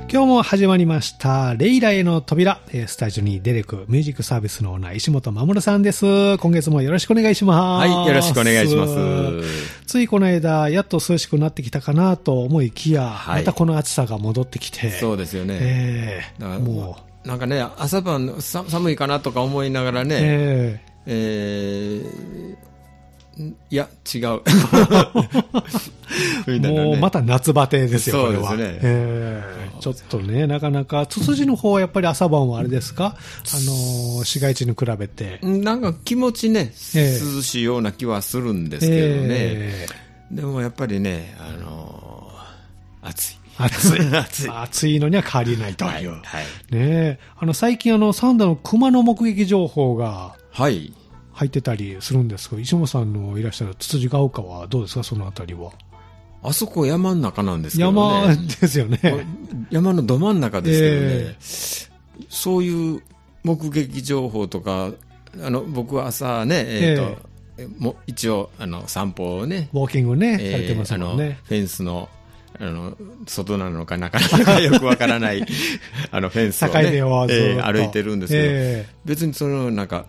今日も始まりましたレイラへの扉。スタジオにデレクミュージックサービスのオーナー石本守さんです。今月もよろしくお願いします。 はい、よろしくお願いします。 ついこの間やっと涼しくなってきたかなと思いきや、 はい、 またこの暑さが戻ってきて。 そうですよね。だからもうなんかね、朝晩寒いかなとか思いながらね、いや違うもうまた夏バテですよ。 そうですね。 ちょっとね、なかなかツツジの方はやっぱり朝晩はあれですか、市街地に比べてなんか気持ちね、涼しいような気はするんですけどね、でもやっぱりね、暑いのには変わりないという、 はいはい、 ね、最近サンダの熊の目撃情報がはい入ってたりするんですが、石本さんのいらっしゃるつつじが丘はどうですか、そのあたりは。 あそこ山の中なんですけどね。 山ですよね。 山のど真ん中ですけどね、そういう目撃情報とか、僕は朝ね、も一応散歩をね、 ウォーキングね、されてますもんね。 フェンスの外なのかなかなかよくわからないフェンスを、ね、歩いてるんですけど、別になんか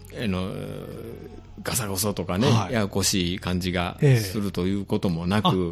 ガサゴソとかね、ややこしい感じがするということもなく、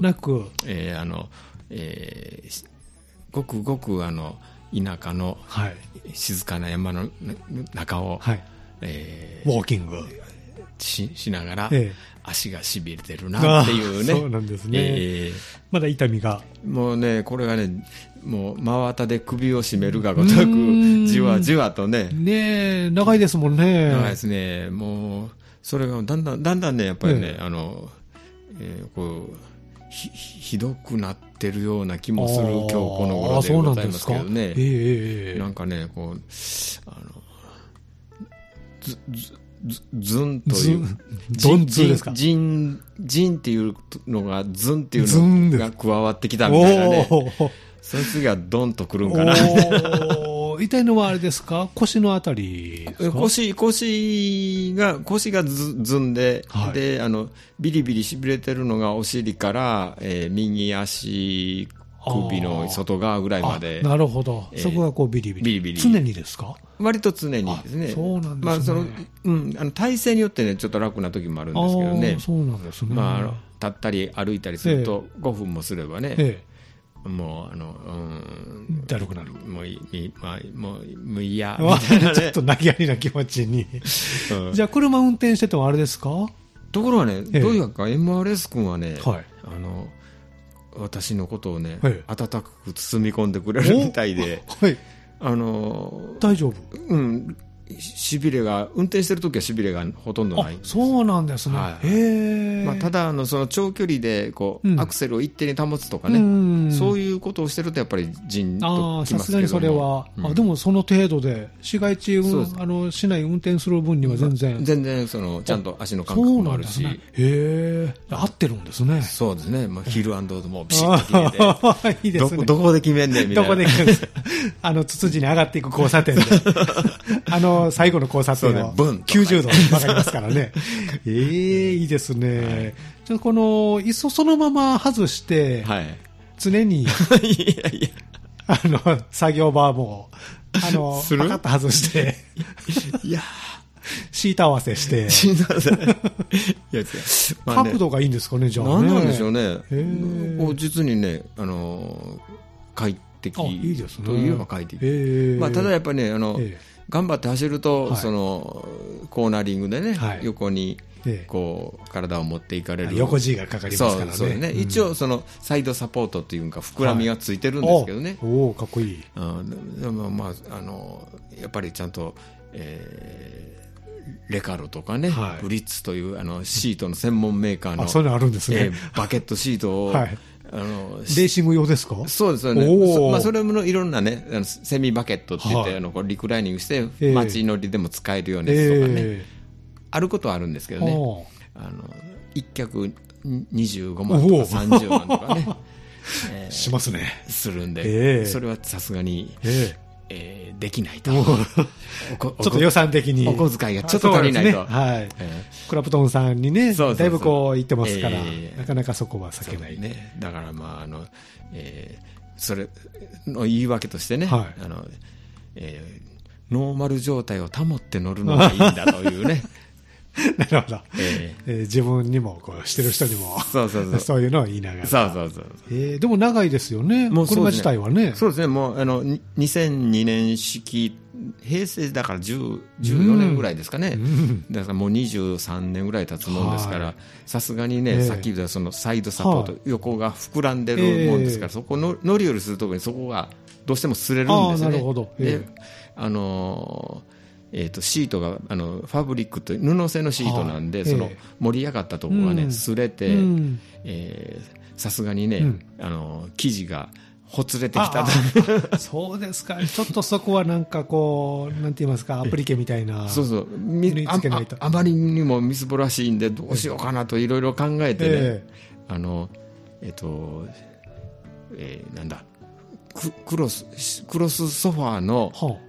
ごくごく田舎の静かな山の中を、 ウォーキングしながら、足がしびれてるなっていうね。 そうなんですね。まだ痛みが。 もうね、これがね、もう真綿で首を絞めるがごとく、じわじわとね。 ねえ、長いですもんね。 長いですね。もう、それがだんだんね、やっぱりね、こう、ひどくなってるような気もする今日この頃でございますけどね。なんかね、こう、ズンという、 ドンツですか？ ジンっていうのがズンっていうのが加わってきたみたいなね。その次はドンとくるんかな。 痛いのはあれですか？腰のあたりですか？ 腰がズンで、で、ビリビリしびれてるのがお尻から、右足、首の外側ぐらいまで。 なるほど。そこがこうビリビリ。常にですか？ 割と常にですね。 そうなんですね。 体勢によってね、ちょっと楽な時もあるんですけどね。 そうなんですね。 立ったり歩いたりすると、5分もすればね、もう、 だるくなる。 もう嫌、みたいなね。 ちょっと投げやりな気持ちに。じゃあ、車運転しててもあれですか？ ところがね、どういうか MRS 君はね、私のことをね、温かく包み込んでくれるみたいで、 大丈夫？ しびれが、運転してるときはしびれがほとんどないんです。 そうなんですね。 ただその長距離でこう、アクセルを一定に保つとかね、そういうことをしてるとやっぱりジンときますけども。さすがにそれは、 でもその程度で市街地市内運転する分には全然ちゃんと足の感覚もあるし、 合ってるんですね。 そうですね。ヒルアンドもビシッと決めて、 いいですね。 どこで決めんねんみたいな。 どこで決めんねん。ツツジに上がっていく交差点で。最後の交差点を90度分かりますからね。いいですね。じゃあこのいっそそのまま外して、常に作業場もパカッと外して、シート合わせして、角度がいいんですかね、じゃあね。 何なんでしょうね。実にね、快適といえば快適。ただやっぱりね、頑張って走ると、コーナリングでね、横にこう体を持っていかれる、 横 G がかかりますからね。 そうね。一応サイドサポートっていうか膨らみがついてるんですけどね。 かっこいい。 でもやっぱりちゃんとレカロとかね、ブリッツというシートの専門メーカーのそういうのあるんですね。 バケットシートをレーシング用ですか？ そうですよね。それもいろんなね、セミバケットって言って、リクライニングして街乗りでも使えるようなやつとかね、あることはあるんですけどね、一脚25万とか30万とかね、 しますね。 するんで、それはさすがに、できないと。ちょっと予算的に。 お小遣いがちょっと足りないと。 クラプトンさんにね、だいぶこう言ってますから、なかなかそこは避けない。 だからそれの言い訳としてね、 はいノーマル状態を保って乗るのがいいんだというねなるほど、自分にもこうしてる人にもそういうのを言いながら、でも長いですよね、もう車自体はね。 そうですね、もう2002年式、平成だから14年ぐらいですかね、だからもう23年ぐらい経つもんですから、さすがにね、さっき言ったそのサイドサポート、横が膨らんでるもんですから、そこの乗り降りするときにそこがどうしても擦れるんですよね。 なるほど。 シートがファブリックと布製のシートなんで、その盛り上がったところがね、擦れて、さすがにね、生地がほつれてきたと。 そうですか。ちょっとそこはなんかこう、なんて言いますか、アプリケみたいな。 そうそう。あまりにもみすぼらしいんで、どうしようかなといろいろ考えてね、なんだ、クロスソファーの、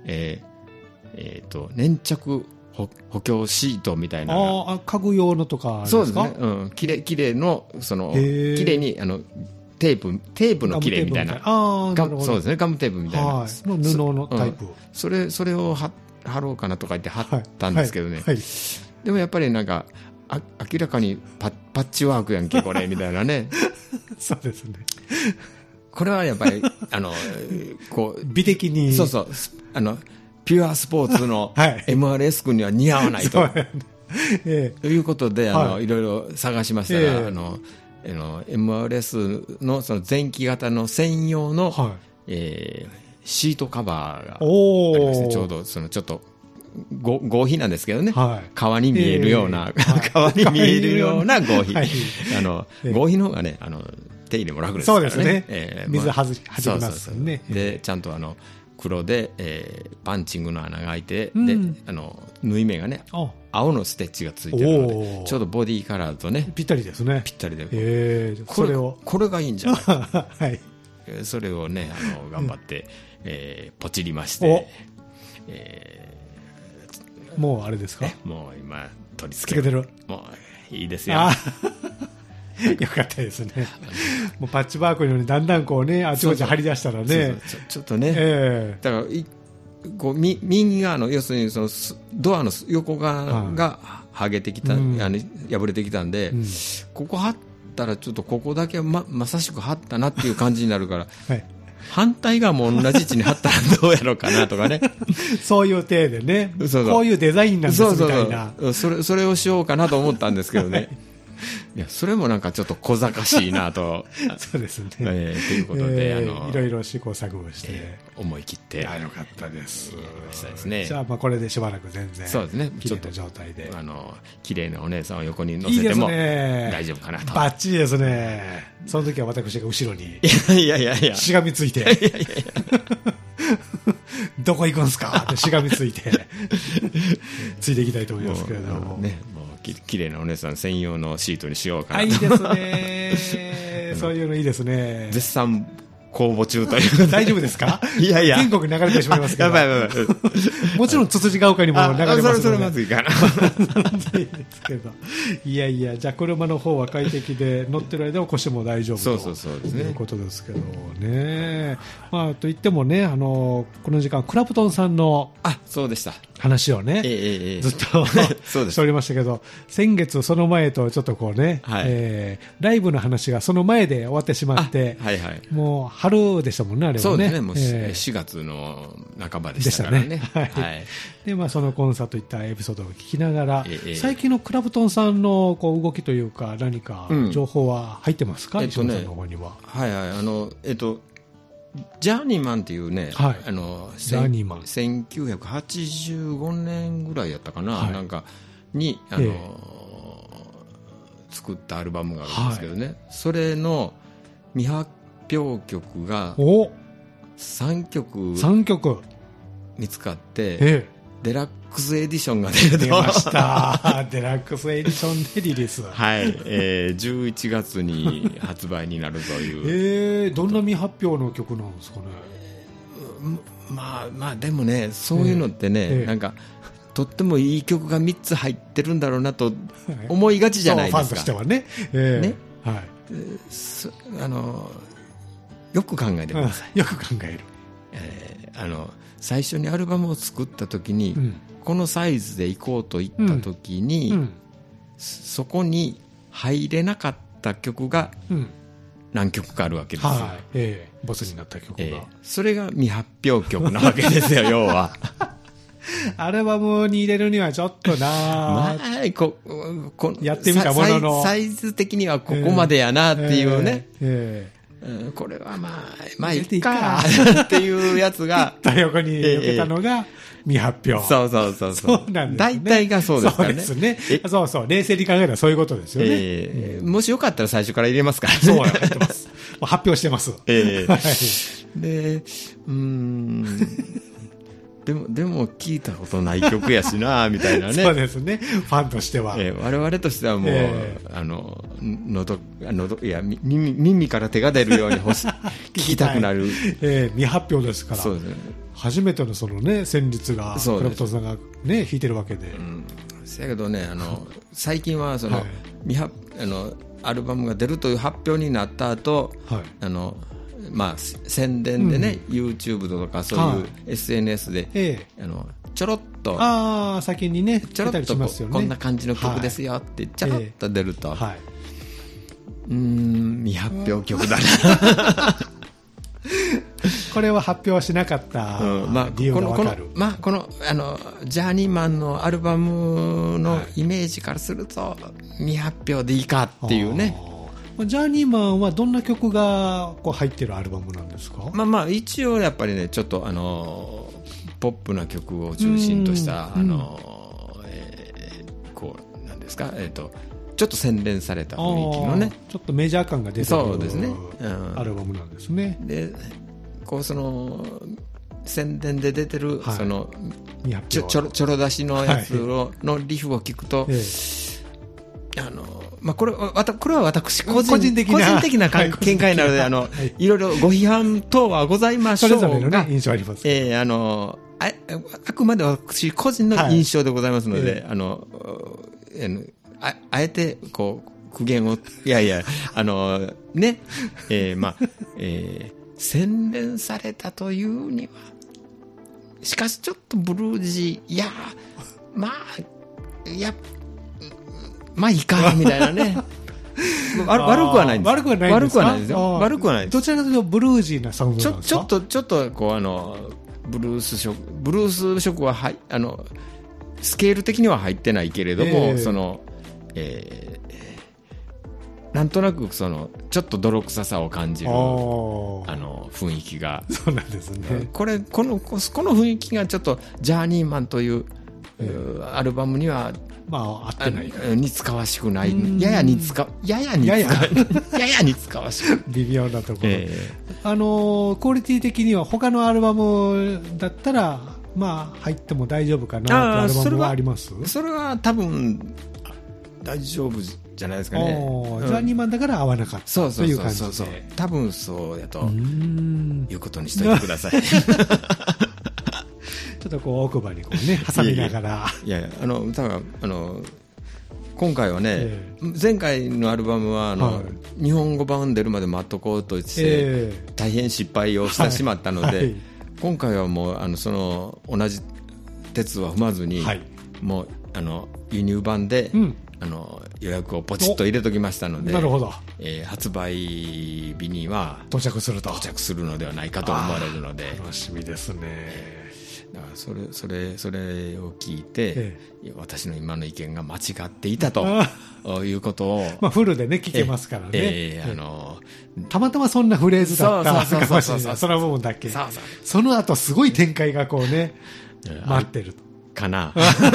粘着補強シートみたいな。 家具用のとかですか？ そうですね。きれいの、きれいに、テープのきれいみたいな。そうですね、ガムテープみたいな。 布のタイプ。 それを貼ろうかなとか言って貼ったんですけどね。でもやっぱりなんか、明らかにパッチワークやんけ、これ、みたいなね。 そうですね。 これはやっぱり、こう、 美的に。 そうそう。ピュアスポーツの MRS 君には似合わないと。ということで、いろいろ探しましたら、MRS のその前期型の専用の、シートカバーがありますね。ちょうど、ちょっと、合皮なんですけどね。革に見えるような、革に見えるような合皮。合皮の方がね、手入れも楽ですからね。 そうですね。水はじきますね。 で、ちゃんと黒で、パンチングの穴が開いて、で、縫い目がね、青のステッチがついてるので、ちょうどボディカラーとね、 ぴったりですね。 ぴったりで。これがいいんじゃないか。それをね、頑張って、ポチりまして、 もうあれですか？ もう今、取り付けてる。もう、いいですよ。 よかったですね。もうパッチワークのようにだんだんこうね、あちこち張り出したらね。 ちょっとね。だから、こう右側の、要するにそのドアの横側が剥げてきた、破れてきたんで、ここ貼ったらちょっとここだけまさしく貼ったなっていう感じになるから、反対側も同じ位置に貼ったらどうやろうかなとかね。 そういう体でね。こういうデザインなんですみたいな。 それをしようかなと思ったんですけどね。いや、それもなんかちょっと小賢しいなと。 そうですね。 ということで、 いろいろ試行錯誤して、 思い切って。 よかったです。 したですね。 じゃあ、これでしばらく全然。 そうですね。 綺麗な状態で。 綺麗なお姉さんを横に乗せても大丈夫かなと。 バッチリですね。その時は私が後ろに。 いや。 しがみついて。どこ行くんすかってしがみついて。ついていきたいと思いますけれども。 綺麗なお姉さん専用のシートにしようかなと。 いいですね。そういうのいいですね。 絶賛公募中という。 大丈夫ですか？ いや全国に流れてしまいますけど。やばい。もちろん、つつじが丘にも流れますので。 それまずいかな。 いいですけど。いや、じゃあ車の方は快適で、乗ってる間は腰も大丈夫ということですけどね。まあ、といってもね、この時間、クラプトンさんのそうでした。 話をね、ずっとしておりましたけど、先月その前とちょっとこうね、ライブの話がその前で終わってしまって、もう春でしたもんね、あれはね。 そうですね、もう4月の半ばでしたからね。 で、まあそのコンサートいったエピソードを聞きながら、最近のクラプトンさんのこう動きというか、何か情報は入ってますか？石野さんの方には。 ジャーニーマンっていうね、 ジャーニーマン 1985年ぐらいやったかな、なんかに作ったアルバムがあるんですけどね、それの未発表曲が3曲見つかって、デラックスエディションが出ましたデラックスエディションでリリース、 11月に発売になるというどんな未発表の曲なんですかね。 まあでもね、そういうのってね、なんかとってもいい曲が3つ入ってるんだろうなと思いがちじゃないですか。 ファンとしてはね。 よく考えてください。 よく考える。 最初にアルバムを作った時に、このサイズで行こうと言った時に、そこに入れなかった曲が何曲かあるわけですよ。 ボツになった曲が、 それが未発表曲なわけですよ要は。 アルバムに入れるにはちょっとな、やってみたもののサイズ的にはここまでやなっていうね、これはまあいいかっていうやつが横に避けたのが未発表。 そうなんですね。大体がそうですからね。 そうですね。そう冷静に考えたらそういうことですよね。 もしよかったら最初から入れますからね。 そうやってます。発表してます。 ででも聞いたことない曲やしなみたいなね。 そうですね。ファンとしては、 我々としてはもう、耳から手が出るように聞きたくなる、 未発表ですから。そうですね。初めてのそのね旋律がクラプトンさんがね弾いてるわけで。 せやけどね最近はその、アルバムが出るという発表になった後、宣伝でね、YouTube とかそういう SNS で、ちょろっと先にねちょろっとこんな感じの曲ですよってちょろっと出ると、未発表曲だなこれは発表しなかった理由が分かる。 このジャーニーマンのアルバムのイメージからすると未発表でいいかっていうね。 ジャーニーマンはどんな曲が入ってるアルバムなんですか？ 一応やっぱりねちょっとポップな曲を中心としたなんですかちょっと洗練された雰囲気のね、 ちょっとメジャー感が出てるそうですね、 アルバムなんですね。 でその宣伝で出てる、そのちょろ出しのやつのリフを聞くと、これは私個人的な見解なのでいろいろご批判等はございましょうが、 それぞれの、ね、印象あります。 あくまで私個人の印象でございますので、あえて苦言を洗練されたというにはしかしちょっとブルージーいいかみたいなね悪くはないんです。悪くはないですよ。悪くはないです。 どちらかというとブルージーなサウンドなんですか？ ちょっとブルース色はスケール的には入ってないけれども、なんとなくちょっと泥臭さを感じる雰囲気が。 そうなんですね。 この雰囲気がちょっとジャーニーマンというアルバムには合ってない似つかわしくない。やや似つかわしく微妙なところ。クオリティ的には他のアルバムだったら入っても大丈夫かなってアルバムはあります？ それは多分大丈夫じゃないですかね。 ジャーニーマンだから合わなかったという感じで。 多分そうやということにしておいてください。 ちょっと奥歯に挟みながら。 今回はね、前回のアルバムは日本語版出るまで待っとこうとして大変失敗をしてしまったので、今回はもう同じ鉄は踏まずに、もう輸入版で、予約をポチッと入れときましたので、 なるほど、 発売日には到着するのではないかと思われるので、 楽しみですね。 だからそれを聞いて、私の今の意見が間違っていたということをフルでね聞けますからね。たまたまそんなフレーズだったかもしれない。その部分だけ。その後すごい展開が待ってるかな。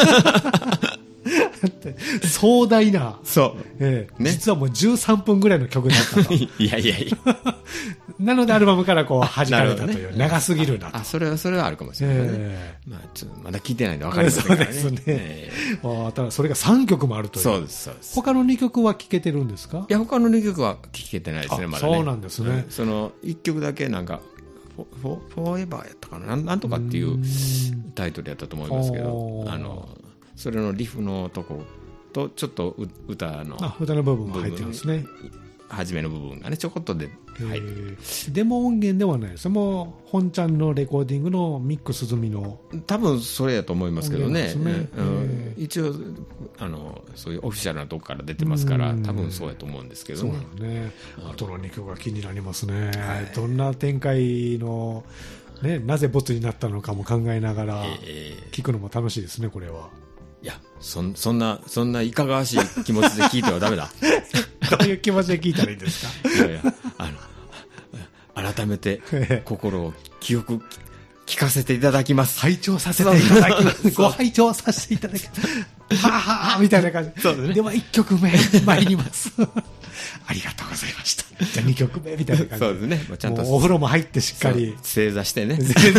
壮大な、実はもう13分ぐらいの曲だったと。 いやなのでアルバムから弾かれたという、長すぎるなと。 それはあるかもしれないね。まだ聞いてないんで分かりませんからね。 そうですね。ただそれが3曲もあるという。 そうです。 他の2曲は聴けてるんですか？ いや、他の2曲は聴けてないですね、まだね。 そうなんですね。 その1曲だけフォーエバーやったかな、なんとかっていうタイトルやったと思いますけど、それのリフのとことちょっと歌の部分が入ってますね。 初めの部分がねちょこっとで入る。 デモ音源ではないです。もう本ちゃんのレコーディングのミックス済みの多分それやと思いますけどね。一応そういうオフィシャルなとこから出てますから多分そうやと思うんですけどね。 そうね。あとの2曲が気になりますね、はい、どんな展開の、ね、なぜボツになったのかも考えながら聞くのも楽しいですねこれは。 いや、そんないかがわしい気持ちで聞いてはダメだ。 どういう気持ちで聞いたらいいんですか。 いやいや、改めて心を記憶聞かせていただきます。 拝聴させていただきます。ご拝聴させていただきます。はぁはぁみたいな感じ。そうですね。では1曲目参ります。ありがとうございました。じゃあ2曲目みたいな感じ。 そうですね。ちゃんとお風呂も入ってしっかり正座してね。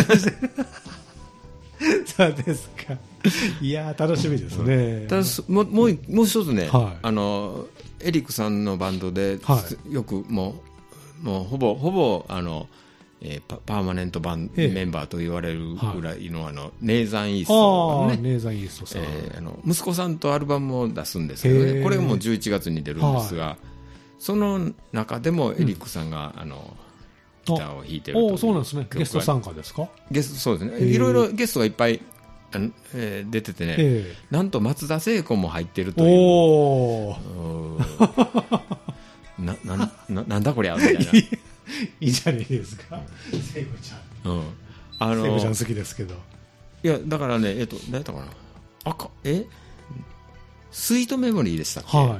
そうですか。いや楽しみですね。 ただもう一つね、はい、エリックさんのバンドで、はい、よくもうほぼパーマネントメンバーと言われるぐらいの、ネイザン・イースト、ね、 ネイザン・イーストさん、 息子さんとアルバムを出すんですけどね、これも11月に出るんですが、はい、その中でもエリックさんが、ギターを弾いてるという。 そうなんですね。ゲスト参加ですか。 そうですね。いろいろゲストがいっぱい出ててね、なんと松田聖子も入ってるという。なんだこりゃみたいな。 いいじゃないですか、聖子ちゃん。聖子ちゃん好きですけど。 いやだからね、何やったかな、スイートメモリーでしたっけ、はい、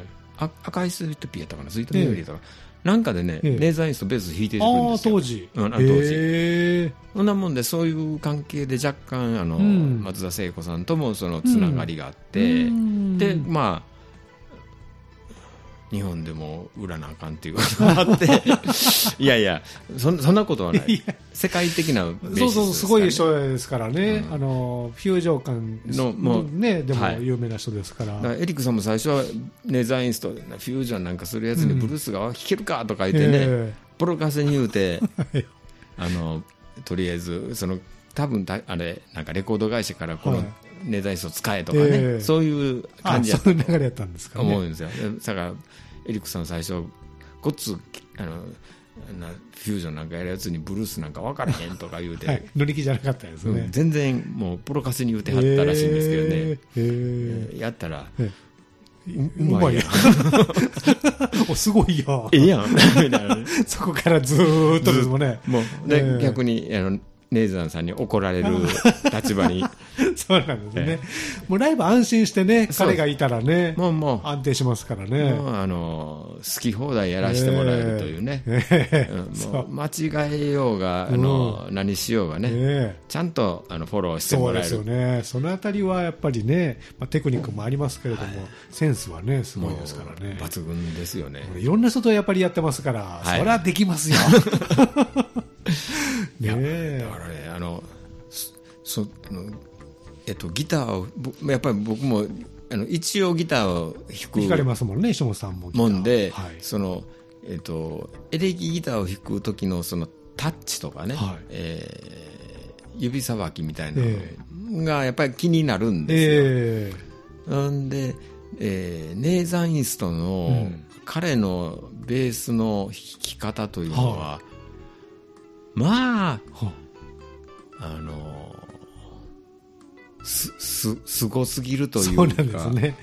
赤いスイートピーやったかな、スイートメモリーとか、なんかでね、ネイザー・イーストベース弾いてるんですよ。 当時。 当時。そんなもんで、そういう関係で若干松田聖子さんともそのつながりがあって、でまあ日本でも売らなあかんっていうことがあっていやいやそんなことはない。世界的なベーシストですからね。 そうすごい人ですからね、フュージョン感のね、でも有名な人ですから、 だからエリックさんも最初はネザー・インストフュージョンなんかするやつにブルースが弾けるかとか言ってね、ポロカセに言うてとりあえず多分あれなんかレコード会社からこのネザー・インスト使えとかね、そういう感じやったそういう流れやったんですかね、 思うんですよ。だからエリックさん最初ごっつフュージョンなんかやるやつにブルースなんか分からへんとか言うて、はい、 乗り気じゃなかったですね、 全然もうプロカセに言うてはったらしいんですけどね、やったらうまいやんすごいやん、 ええやんみたいな、ね、 そこからずーっとですもんね。 もうで、逆にネイザンさんに怒られる立場にそうなんですね、もうライブ安心してね、彼がいたらね、もう安定しますからね、 好き放題やらせてもらえるというね、もう間違えようが何しようがね、ちゃんとフォローしてもらえる。 そうですよね。そのあたりはやっぱりね、テクニックもありますけれども、センスはねすごいですからね、 抜群ですよね。 いろんな人とやっぱりやってますから、そりゃできますよいやだからね、ギターをやっぱり僕も一応ギターを弾かれますもんね、石本さんももんで、はい、エレキギターを弾く時のそのタッチとかね、はい、指さばきみたいなのがやっぱり気になるんですよ、なんで、ネイザン・イーストの、彼のベースの弾き方というのは、まあ、すごすぎるというか、 そうなんですね。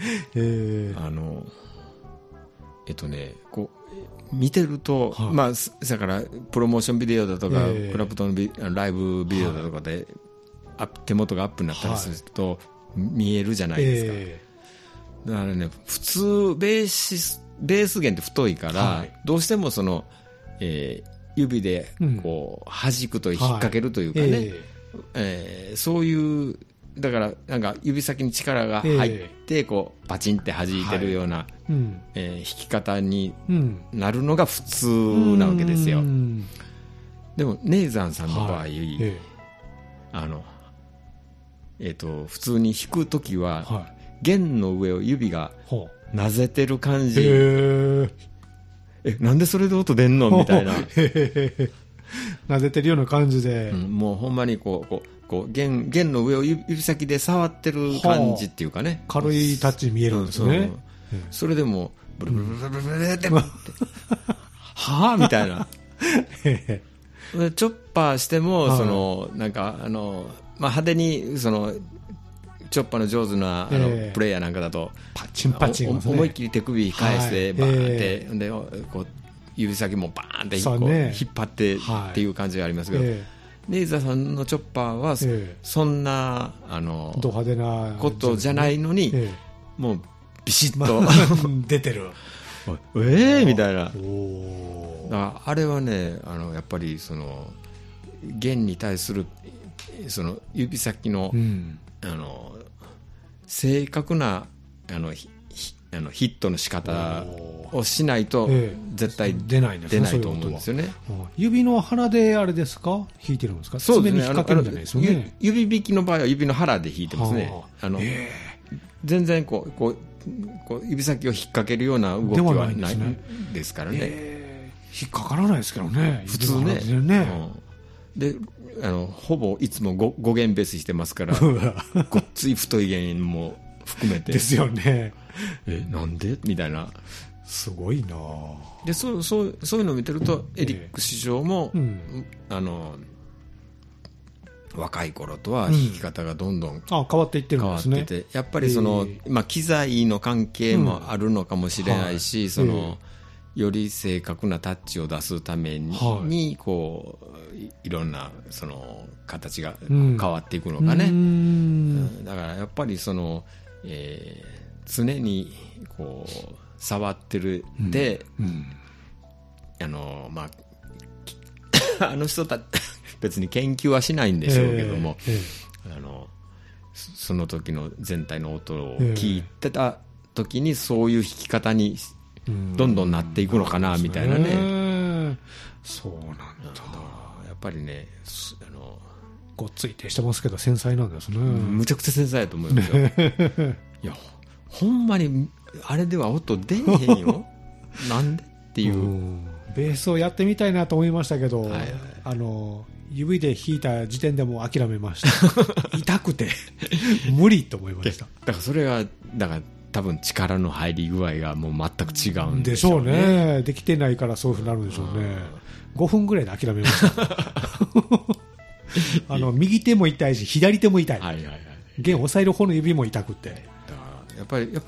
こう見てると、まあだからプロモーションビデオだとか、クラプトンのライブビデオだとかで、手元がアップになったりすると、見えるじゃないですか。だからね、普通ベース弦って太いから、どうしてもその、指でこう弾くと引っ掛けるというかね、そういうだからなんか指先に力が入ってこうパチンって弾いてるような、弾き方になるのが普通なわけですよ。でもネイザンさんの場合、普通に弾くときは、弦の上を指がなぜてる感じ、なんでそれで音出んのみたいななでてるような感じで、 もうほんまにこう弦の上を指先で触ってる感じっていうかね、 軽いタッチに見えるんですね、 それでもブルブルブルブルブルってはあみたいなチョッパーしても、なんか派手にチョッパーの上手なプレイヤーなんかだとパチンパチン、ね、 思いっきり手首返してバーンって、でこう指先もバーンってこう引っ張ってっていう感じがありますけど、レイザーさんのチョッパーはそんなド派手なことじゃないのに、もうビシッと出てるみたいな。あれはねやっぱり弦に対する指先の、正確なヒットの仕方をしないと絶対出ないと思うんですよね。 指の腹であれですか、弾いてるんですか。 そうですね、 爪に引っ掛けるんじゃないですよね。 指弾きの場合は指の腹で弾いてますね。全然こう指先を引っ掛けるような動きはないですからね。 引っかからないですけどね、 普通ね。でほぼいつも5弦ベースしてますからごっつい太い弦も含めてですよね。 なんでみたいな。 すごいな。 でそういうのを見てると、エリック師匠も、若い頃とは弾き方がどんどん変わっていってるんですね。 やっぱり機材の関係もあるのかもしれないし、より正確なタッチを出すために、こういろんな形が変わっていくのかね。だからやっぱり常にこう触ってるで、あの人たち別に研究はしないんでしょうけども、その時の全体の音を聞いてた時にそういう弾き方にどんどんなっていくのかなみたいなね。 そうなんだ。 やっぱりね、 ごっついてしてますけど繊細なんですね。 むちゃくちゃ繊細だと思いますよ。いやほんまにあれでは音出えへんよなんでっていう。 ベースをやってみたいなと思いましたけど、指で弾いた時点でもう諦めました痛くて無理と思いました。 だからそれが多分力の入り具合がもう全く違うんでしょうね。 でしょうね。できてないからそういうふうになるんでしょうね。5分ぐらいで諦めました右手も痛いし左手も痛い、弦を押さえる方の指も痛くて。 やっぱり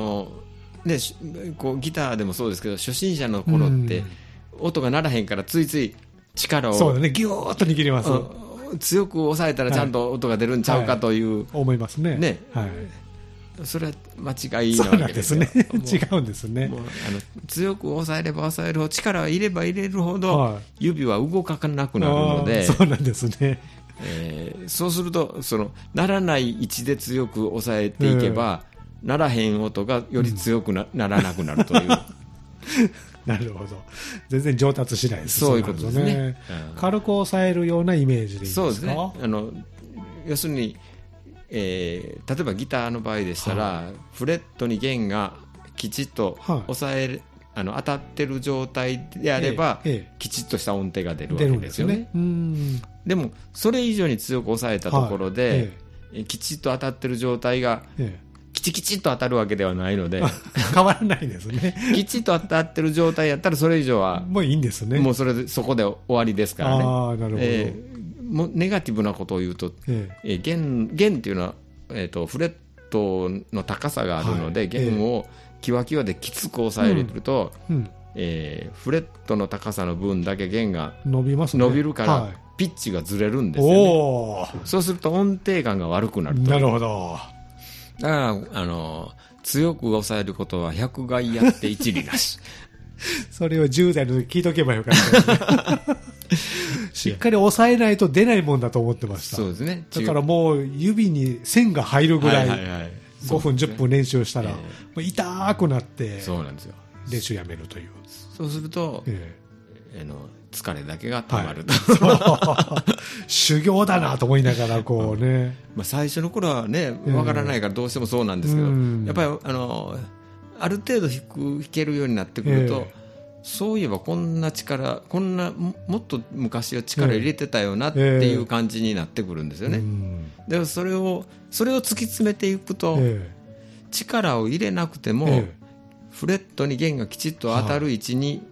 こうギターでもそうですけど、初心者の頃って音が鳴らへんからついつい力をそうだね、ギューッと握ります。 強く押さえたらちゃんと音が出るんちゃうかという、 思いますね。 それは間違いなわけですよ。 そうなんですね。違うんですね。 強く押さえれば押さえるほど、力を入れば入れるほど指は動かなくなるので、 そうなんですね。 そうすると鳴らない位置で強く押さえていけば、鳴らへん音がより強くならなくなるという。 なるほど。全然上達しないです。 そういうことですね。 軽く押さえるようなイメージでいいですか？ そうですね。要するに、例えばギターの場合でしたら、フレットに弦がきちっと押さえる、当たってる状態であれば、きちっとした音程が出るわけですよね。でもそれ以上に強く押さえたところで、きちっと当たってる状態が、きちっと当たるわけではないので変わらないですね。 きちっと当たってる状態やったらそれ以上はもういいんですね。 もうそこで終わりですからね。 なるほど。 もうネガティブなことを言うと、弦っていうのは、フレットの高さがあるので、弦をキワキワできつく押さえると、フレットの高さの分だけ弦が伸びるから、ピッチがずれるんですよね。そうすると音程感が悪くなると。 なるほど。 だから強く押さえることは百害やって一理なし。 それを10代の時聞いとけばよかったですね。しっかり押さえないと出ないもんだと思ってました。 そうですね。 だからもう指に線が入るぐらい5分10分練習したらもう痛くなって練習やめるという。 そうすると疲れだけがたまると、 修行だなと思いながらこうね、 最初の頃はねわからないからどうしてもそうなんですけど、やっぱりある程度弾けるようになってくると、そういえばこんなもっと昔は力入れてたよなっていう感じになってくるんですよね。でそれを突き詰めていくと、力を入れなくても、フレットに弦がきちっと当たる位置に、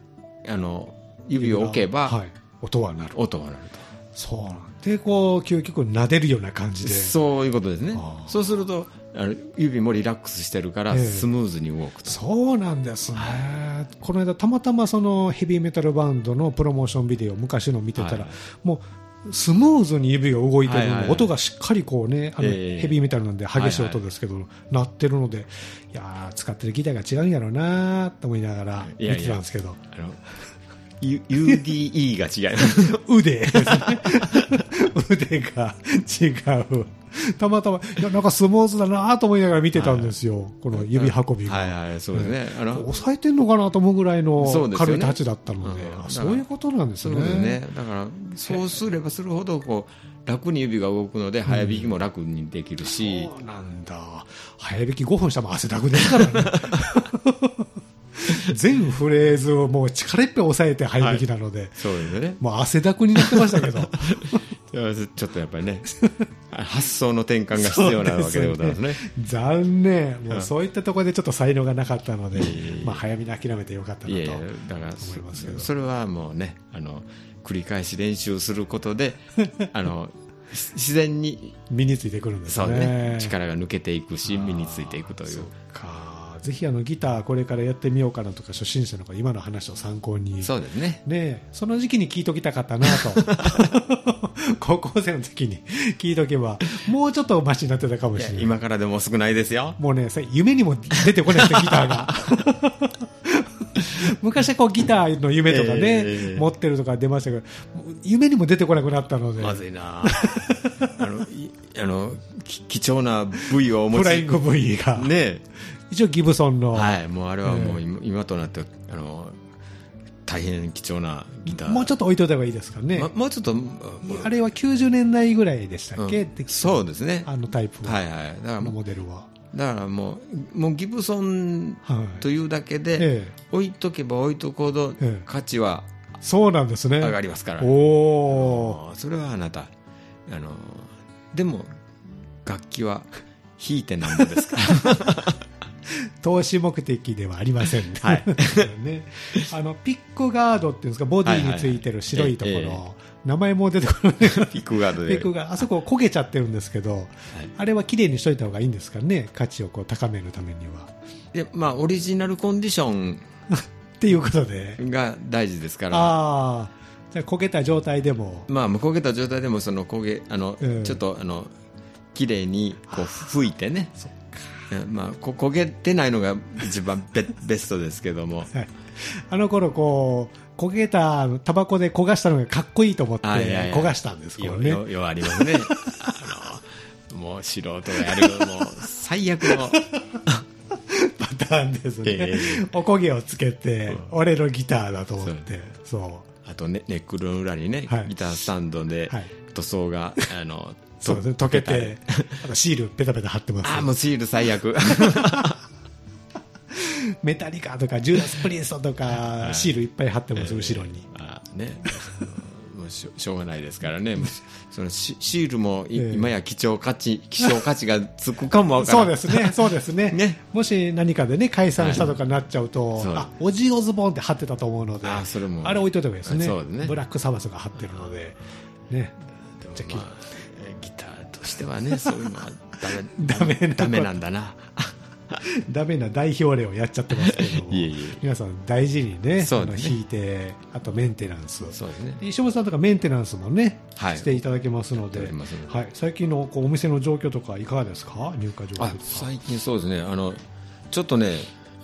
指を置けば、 音は鳴ると。 そうなんで、こう究極撫でるような感じで、 そういうことですね。そうすると指もリラックスしてるからスムーズに動くと。 そうなんですね。この間たまたまそのヘビーメタルバンドのプロモーションビデオ昔の見てたら、もうスムーズに指が動いてるので、音がしっかりこうね、ヘビーメタルなんで激しい音ですけど、鳴ってるので、いや使ってるギターが違うんやろうなと思いながら見てたんですけど、 UDE が違います腕が違う。たまたまなんかスムーズだなと思いながら見てたんですよ、この指運びが。 そうですね。 抑えてんのかなと思うぐらいの軽いタッチだったので、そういうことなんですね。 だからそうすればするほどこう楽に指が動くので早弾きも楽にできるし。 そうなんだ。早弾き5分したら汗だくですからね。全フレーズをもう力いっぱい抑えて早弾きなので、 そうですね。 もう汗だくになってましたけど。 ちょっとやっぱりね、発想の転換が必要なわけでございますね。 残念。もうそういったところでちょっと才能がなかったので、早めに諦めてよかったなと思いますけど。 それはもうね、繰り返し練習することで、自然に身についてくるんですね。 そうね。力が抜けていくし、身についていくという。 ぜひギターこれからやってみようかなとか初心者の方今の話を参考に、 そうですね。 その時期に聞いときたかったなと高校生の時に聞いとけばもうちょっとマシになってたかもしれない。 今からでも少ないですよ。 もうね、夢にも出てこないですギターが昔はこうギターの夢とかね、持ってるとか出ましたけど、夢にも出てこなくななったのでまずいな貴重な部位をお持ち、 フライング部位がね、 一応ギブソンの、 もうあれはもう今となって大変貴重なギター。 もうちょっと置いといた方がいいですかね。 もうちょっとあれは90年代ぐらいでしたっけ、 そうですね。 タイプは、 だからモデルはだからもうギブソンというだけで置いとけば置いとくほど価値はそうなんですね、 上がりますから。 おそれはあなたでも楽器は弾いてなんぼですから投資目的ではありませんね。ピックガードっていうんですか、ボディについてる白いところ、名前も出てこない。 ピックガードで。 あそこ焦げちゃってるんですけど、あれは綺麗にしといた方がいいんですかね、価値をこう高めるためには。 オリジナルコンディションっていうことでが大事ですから。 じゃあ焦げた状態でも、 焦げた状態でもその焦げちょっと綺麗にこう拭いてね。焦げてないのが一番ベストですけども、 あの頃こう焦げたタバコで焦がしたのがかっこいいと思って焦がしたんですけどね。 よありますね。もう素人がやるもう最悪のパターンですね。おこげをつけて、俺のギターだと思って、 あとネックの裏にね、ギタースタンドで塗装がそうですね、溶けてシールペタペタ貼ってます。 もうシール最悪。 メタリカとかジューダスプリンストとかシールいっぱい貼ってます、後ろに。 もうしょうがないですからね。そのシールも今や希少価値がつくかもわからない。 そうですね。もし何かでね解散したとかなっちゃうと、オジーオズボーンって貼ってたと思うので、あれ置いといた方がいいですね。ブラックサバスが貼ってるのでね。 ギターとしてはね、そういうのはダメなんだな。 ダメな代表例をやっちゃってますけども、皆さん大事にね、弾いて、あとメンテナンス、石本さんとかメンテナンスもね、していただけますので、最近のお店の状況とかいかがですか、入荷状況とか。 最近そうですね、ちょっとね、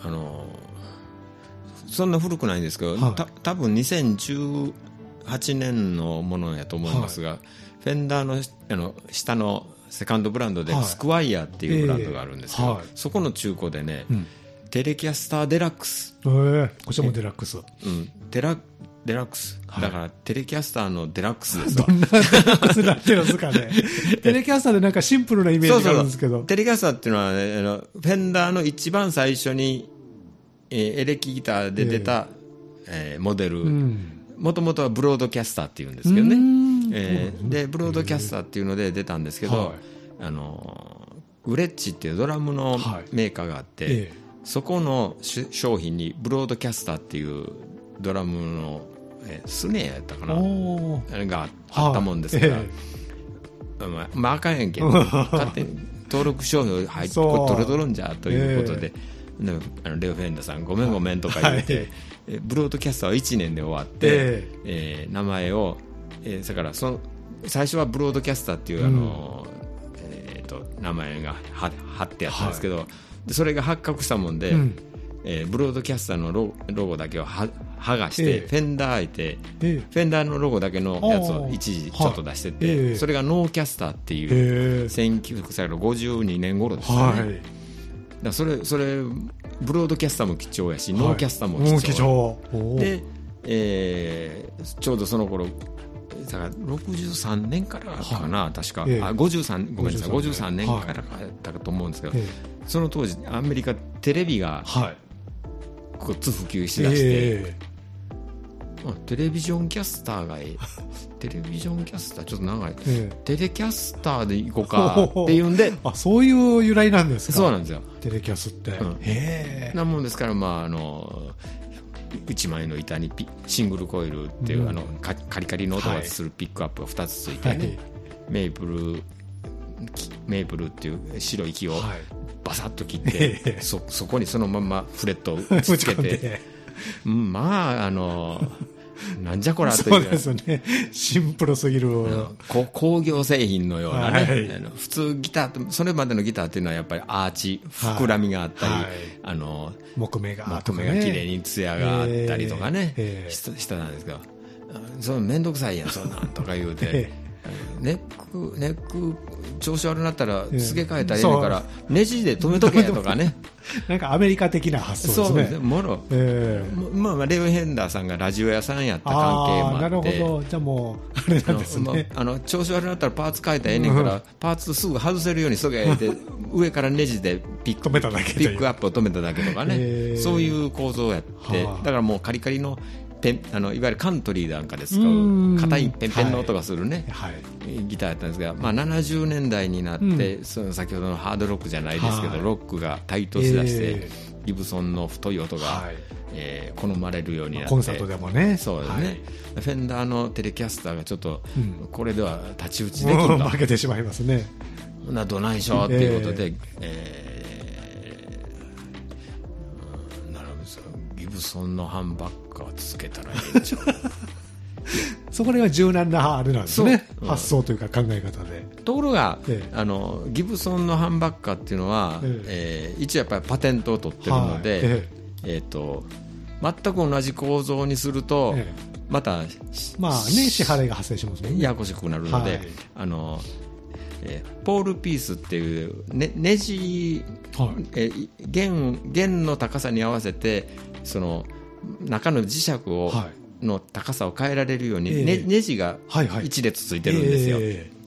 そんな古くないんですけど、多分2018年のものやと思いますが、フェンダーの下のセカンドブランドでスクワイヤーっていうブランドがあるんですけど、そこの中古でね、テレキャスターデラックス、 こちらもデラックス、 デラックス、だからテレキャスターのデラックスです。 どんなデラックスになってるんですかね。テレキャスターでなんかシンプルなイメージがあるんですけど、 テレキャスターっていうのは、ね、フェンダーの一番最初に、エレキギターで出た、モデル、もともとはブロードキャスターっていうんですけどね。でブロードキャスターっていうので出たんですけど、ウレッジっていうドラムのメーカーがあって、そこの商品にブロードキャスターっていうドラムの、スネアやったかなあれがあったもんですから、まああかんやんけん勝手に登録商標入ってこれ取れとるんじゃということで、レオ・フェンダーさんごめんとか言って、ブロードキャスターは1年で終わって、名前を、だから最初はブロードキャスターっていう名前が貼ってあったんですけど、でそれが発覚したもんで、ブロードキャスターのロゴだけを剥がして、フェンダーいて、フェンダーのロゴだけのやつを一時ちょっと出してて、それがノーキャスターっていう1952年頃ですね。だそれブロードキャスターも貴重やし、ノーキャスターも貴重で、ちょうどその頃だから63年からかな、確か、53年からだったと思うんですけど、その当時アメリカテレビがこっち普及しだして、テレビジョンキャスターがテレビジョンキャスターちょっと長い、テレキャスターで行こうかっていうんでそういう由来なんですか。 そうなんですよ、 テレキャスって、 なもんですから、1枚の板にシングルコイルっていう、カリカリの音がするピックアップが2つついて、メープルっていう白い木をバサッと切って、そこにそのままフレットをつけてなんじゃこらという、 そうですね、シンプルすぎる工業製品のようなね、普通ギターそれまでのギターっていうのはやっぱりアーチ膨らみがあったり、 木目が綺麗に艶があったりとかね、したなんですけど、そのめんどくさいやんそんなんとか言うてネック調子悪くなったら付け替えたらいいからネジで止めとけとかねなんかアメリカ的な発想ですね。 そうですね、レオ・ヘンダーさんがラジオ屋さんやった関係もあって、 なるほど、じゃあもうあれなんですね、 調子悪くなったらパーツ変えたらええねんから、パーツすぐ外せるようにしとけって上からネジでピックアップを止めただけとかね、そういう構造やって、だからもうカリカリのいわゆるカントリーなんかで使う硬いペンペンの音がするね、ギターやったんですが、70年代になって、先ほどのハードロックじゃないですけど、ロックが台頭しだして、ギブソンの太い音が、好まれるようになって、 コンサートでもね、 そうですね、フェンダーのテレキャスターがちょっと、これでは太刀打ちできんと、 負けてしまいますね。 どないしょっていうことで、ギブソンのハンバッカーつけたらいいんちゃうそこでは柔軟なあれなんですね、発想というか考え方で。 ところが、ギブソンのハンバッカーっていうのは、一応やっぱりパテントを取ってるので、全く同じ構造にすると、また支払いが発生しますね、 ややこしくなるので、ポールピースっていう、ネジ、弦の高さに合わせてその中の磁石を、の高さを変えられるように、ネジが一列ついてるんですよ。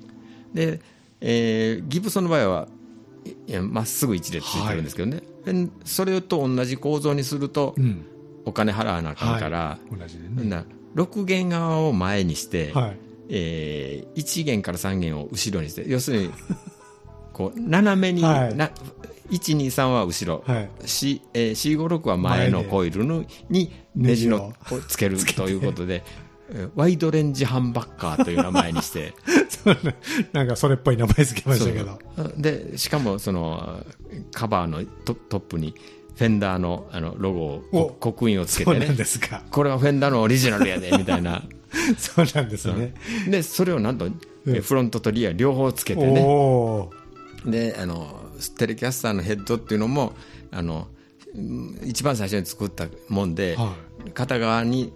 で、ギブソンの場合はまっすぐ一列ついてるんですけどね、それと同じ構造にすると、お金払わなあかんから、6弦側を前にして、1弦から3弦を後ろにして、要するにこう斜めに、123は後ろ、456は前のコイルにネジをつけるということで、ワイドレンジハンバッカーという名前にしてなんかそれっぽい名前付けましたけど、 でしかもそのカバーのトップにフェンダーのロゴを刻印をつけてね、これはフェンダーのオリジナルやでみたいなそうなんですね、 でそれをなんとフロントとリア両方つけてね、でテレキャスターのヘッドっていうのも一番最初に作ったもんで、片側に、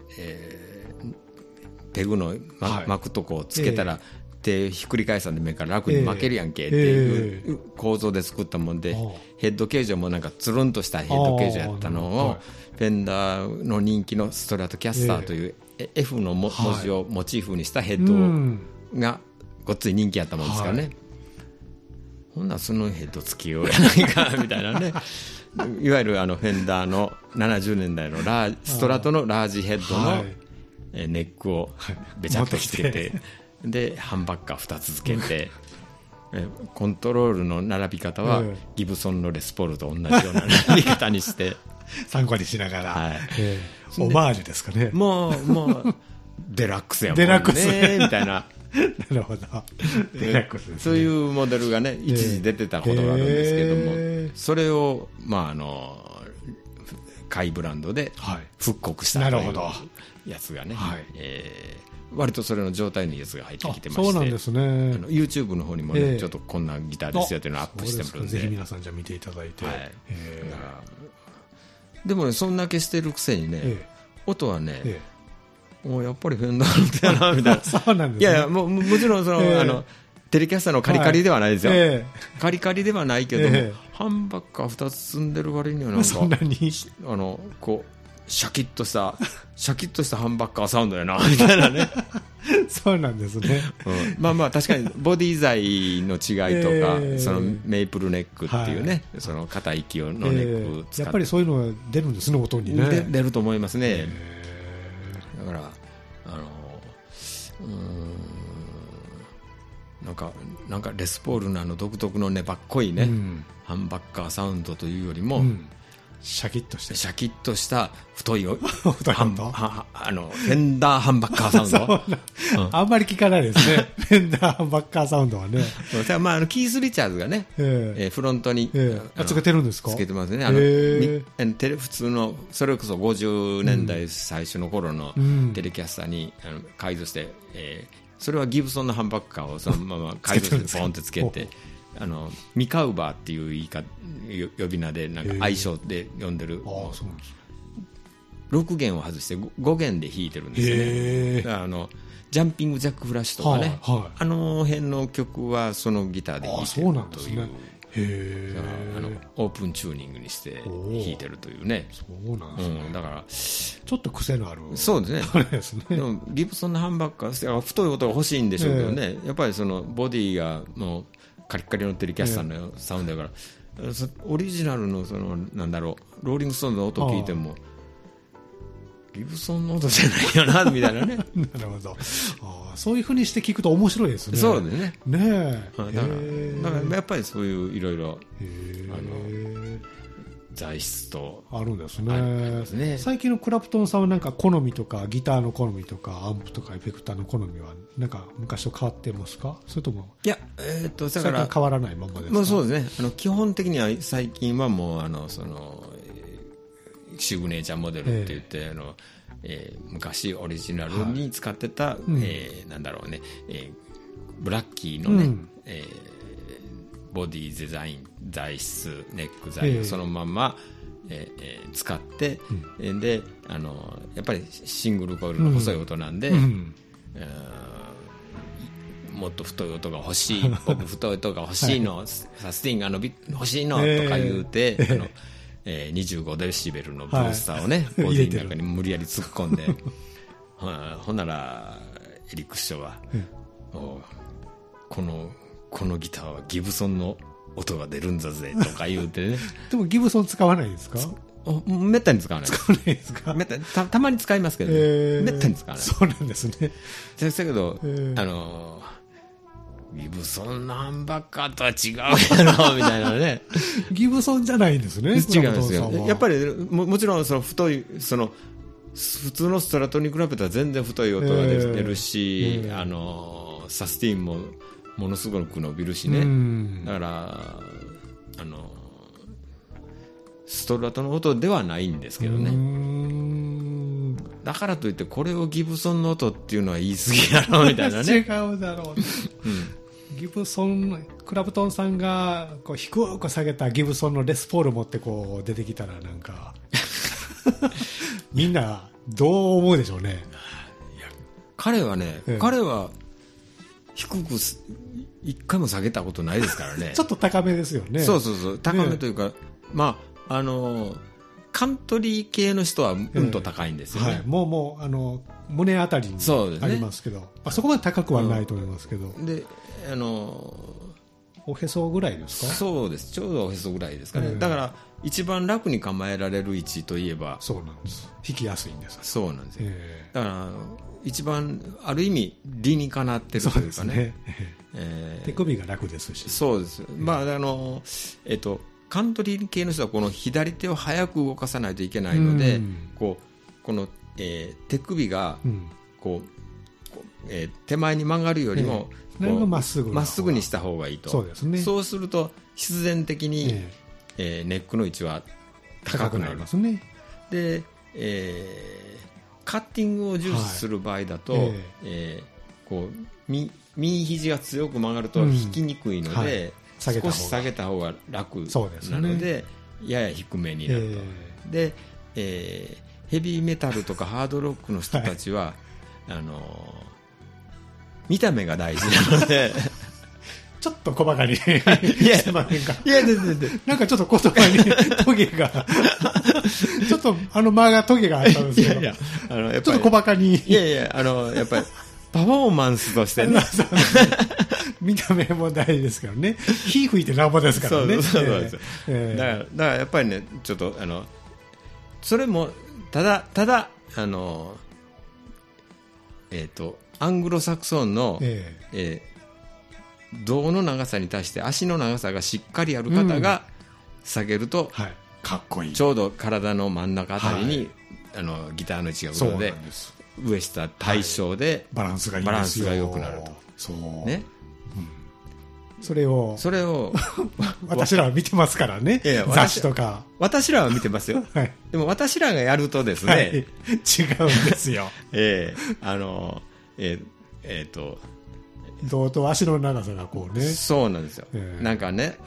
ペグの、巻くとこをつけたら、手ひっくり返さんで目から楽に巻けるやんけっていう構造で作ったもんで、ヘッド形状もなんかつるんとしたヘッド形状やったのを、フェンダーの人気のストラトキャスターという、F の文字をモチーフにしたヘッドがごっつい人気やったもんですからね、ほんならそのヘッドつけようやないかみたいなねいわゆるフェンダーの70年代のストラトのラージヘッドのネックをべちゃっとつけて、でハンバッカー2つつけてコントロールの並び方はギブソンのレスポールと同じような並び方にして参考にしながら、はい、オマージュですかね。 もうデラックスやもんね、デラックスみたいな。 なるほど、デラックスですね。 そういうモデルがね、一時出てたことがあるんですけども、それを、海ブランドで復刻したというやつがね、はい、割とそれの状態のやつが入ってきてまして、 そうなんですね。 YouTube の方にもね、ちょっとこんなギターですよというのをアップしてるんで、 ぜひ皆さんじゃあ見ていただいて、はい、 でもね、そんだけしてるくせにね、音はね、もうやっぱりフェンダーの手やなみたいな。 そうなんですね。 いやいや、もちろんテレキャスターのカリカリではないですよ、カリカリではないけども、ハンバッカー2つ積んでる割にはなんかそんなにこうシャキッとしたハンバッカーサウンドやなみたいなね。 そうなんですね、 まあ確かにボディ材の違いとか、そのメイプルネックっていうね、その硬い木のネック使って、 やっぱりそういうのが出るんですね、音にね。 出ると思いますね。だからなんかレスポールの独特の粘っこいね、ハンバッカーサウンドというよりも、 シャキッとした太いフェンダーハンバッカーサウンドあんまり聞かないですね。フェンダーハンバッカーサウンドはね。 キース・リチャーズがね、フロントにつけてるんですか？ つけてますね。普通のそれこそ50年代最初の頃のテレキャスターに改造して、それはギブソンのハンバッカーをそのまま改造してポンってつけてミカウバーっていう呼び名でなんか愛称で呼んでる、6弦を外して5弦で弾いてるんですよね。だからジャンピングジャックフラッシュとかね、あの辺の曲はそのギターで弾いてるという、オープンチューニングにして弾いてるというね。 そうなんですね。 だからちょっと癖のある。 そうですね。でもギブソンのハンバッカー太い音が欲しいんでしょうけどね、やっぱりそのボディがもうカリッカリのテレキャスターのサウンドだから、オリジナルのなんだろう、ローリングストーンの音聞いてもギブソンの音じゃないよなみたいなね。 なるほど。そういうふうにして聞くと面白いですね。 そうですね。 ねえ。だからやっぱりそういういろいろ材質とあるんですね。最近のクラプトンさんはなんか好みとかギターの好みとかアンプとかエフェクターの好みはなんか昔と変わってますか？それともいやだから変わらないままですか？ そうですね。基本的には最近はもうそのシグネチャーモデルって言って昔オリジナルに使ってた、なんだろうね、ブラッキーのね、ボディデザイン材質ネック材をそのまま、使って、でやっぱりシングルコイルの細い音なんで、もっと太い音が欲しい僕太い音が欲しいの、サスティンが欲しいのとか言うて、25デシベルのブースターをね、ボディの中に無理やり突っ込んでほんならエリック師匠は、このギターはギブソンの音が出るんだぜとか言うてね。 でもギブソン使わないですか？ めったに使わないですか？たまに使いますけど、めったに使わない。 そうなんですね。 だけど、ギブソンのハンバッカーとは違うやろみたいなね。 ギブソンじゃないんですね。 違うんですよ。やっぱり もちろんその太い普通のストラトに比べたら全然太い音が出るし、サスティンもものすごく伸びるしね。だからストラトの音ではないんですけどね。だからといってこれをギブソンの音っていうのは言い過ぎやろみたいなね。 違うだろう、ギブソンクラプトンさんがこう低く下げたギブソンのレスポール持ってこう出てきたらなんかみんなどう思うでしょうね。 いや彼は低く一回も下げたことないですからね。 ちょっと高めですよね。 そう高めというか、カントリー系の人はうんと高いんですよね。 もう胸あたりにありますけど、そこまで高くはないと思いますけど。 でおへそぐらいですか？ そうです。ちょうどおへそぐらいですかね。だから一番楽に構えられる位置といえばそうなんです。弾きやすいんです。 そうなんですよ。だから一番ある意味理にかなってるというかね。 手首が楽ですし。 そうです。 カントリー系の人はこの左手を早く動かさないといけないので、この、手首がこう、手前に曲がるよりもまっすぐにした方がいいと。 そうですね。 そうすると必然的に、ネックの位置は高くなりますね。で、カッティングを重視する場合だと、こう右肘が強く曲がると引きにくいので、少し下げた方が楽なので、やや低めになると。で、ヘビーメタルとかハードロックの人たちは、見た目が大事なのでちょっと小馬鹿にしてませんか。いやなんかちょっと言葉にトゲがちょっと間がトゲがあったんですけど、やっぱりちょっと小馬鹿にやっぱりパフォーマンスとしてね見た目も大事ですからね。火吹いてなんぼですからね。 そうですよ。だからやっぱりね、ちょっとそれもただアングロサクソンの、胴の長さに対して足の長さがしっかりある方が下げると、 かっこいい。 ちょうど体の真ん中あたりに、ギターの位置が来るので、上下対称でバランスがいいですよ。 バランスが良くなると。 そうね。 それを私らは見てますからね。雑誌とか。 私らは見てますよ。でも私らがやるとですね、 違うんですよ。胴と足の長さがこうね。 そうなんですよ。なんかね、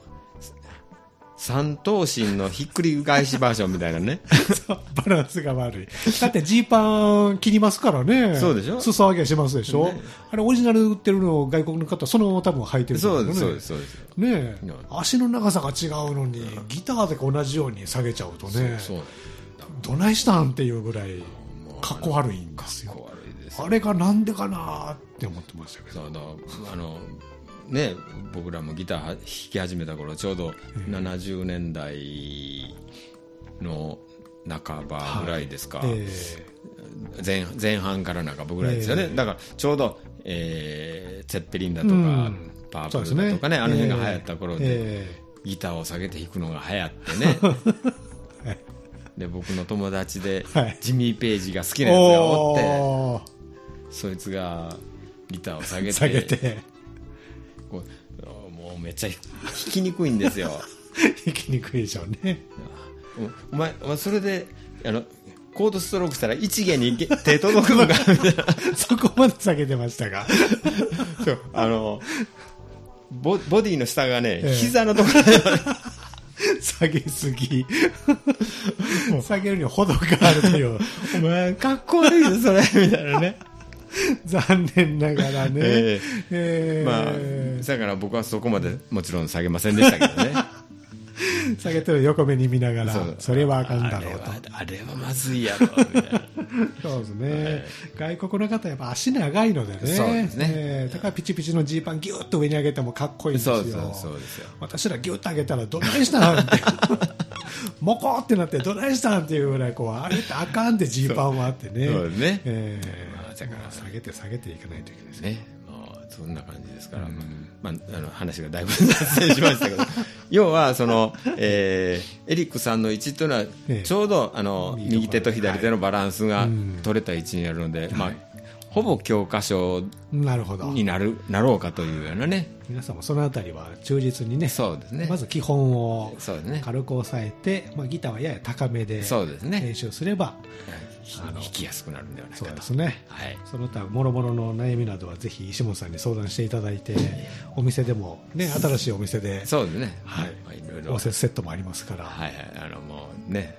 三頭身のひっくり返しバージョンみたいなね。 バランスが悪い。だってジーパン切りますからね。 そうでしょ。 裾上げしますでしょ。あれオリジナル売ってるの外国の方そのまま多分履いてるからね。 そうですね。足の長さが違うのにギターで同じように下げちゃうとね。どないしたんっていうぐらいかっこ悪いんですよ。あれがなんでかなって思ってましたけど。 ね、僕らもギター弾き始めた頃ちょうど70年代の半ばぐらいですか、前半から半ばぐらいですよね、だからちょうど、ツェッペリンだとか、パープルだとかね、あの辺が流行った頃で、ギターを下げて弾くのが流行ってね、で僕の友達で、ジミー・ペイジが好きなやつがおって、そいつがギターを下げてもうめっちゃ弾きにくいんですよ。 弾きにくいでしょうね。 お前それでコードストロークしたら一弦に手届くのかみたいなそこまで下げてましたがそうボディの下がね、膝のところで下げすぎ下げるには程があるというお前かっこ悪いよそれみたいなね残念ながらね、 まあだから僕はそこまでもちろん下げませんでしたけどね下げてる横目に見ながら それはあかんだろうとあれはまずいやろみたいなそうですね、外国の方はやっぱ足長いのでね、 そうですね、 だからピチピチのジーパンギュッと上に上げてもかっこいいんですよ。 そうですよ。 私らギュッと上げたらどないしたんってモコってなってどないしたんっていうぐらいこうあれってあかんってジーパンはあってね。 そうですね、 だから下げていかないといけないですね。 そんな感じですから、話がだいぶ脱線しましたけど要はエリックさんの位置というのはちょうど右手と左手のバランスが取れた位置にあるので、ほぼ教科書になろうかというようなね。 皆さんもそのあたりは忠実にね、 そうですね、 まず基本を軽く押さえて、ギターはやや高めで練習すれば弾きやすくなるんではないかと。 そうですね、その他もろもろの悩みなどはぜひ石本さんに相談していただいて、お店でも、ね、新しいお店でそうですね、 いろいろ応接セットもありますから、 もうね、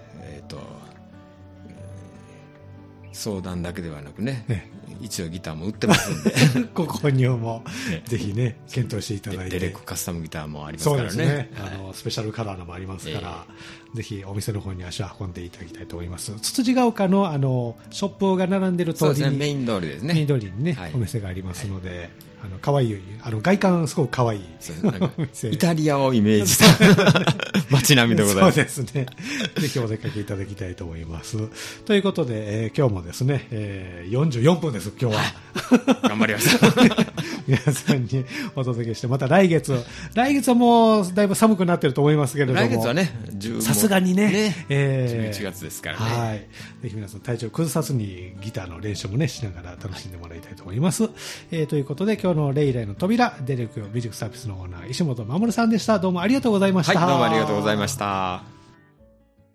相談だけではなくね、一応ギターも売ってますんでご購入もぜひね検討していただいて、 デレックカスタムギターもありますからね。 そうですね、スペシャルカラーのもありますから、ぜひお店の方に足を運んでいただきたいと思います。つつじが丘のショップが並んでる通りに、 そうですね、メイン通りですね、 メイン通りにね、お店がありますので、 かわいい、外観すごくかわいい。 イタリアをイメージした街並みでございます。 そうですね。ぜひお出かけいただきたいと思います。ということで、今日もですね、44分です、今日は。 頑張りました。 皆さんにお届けして、また来月はもうだいぶ寒くなってると思いますけれども。 来月はね、 さすがにね、 11月ですからね。 はい。ぜひ皆さん体調崩さずにギターの練習もね、しながら楽しんでもらいたいと思います。ということで、今日のレイライの扉、デレクミュージックサービスのオーナー、石本守さんでした。どうもありがとうございました。 はい、どうもありがとうございました。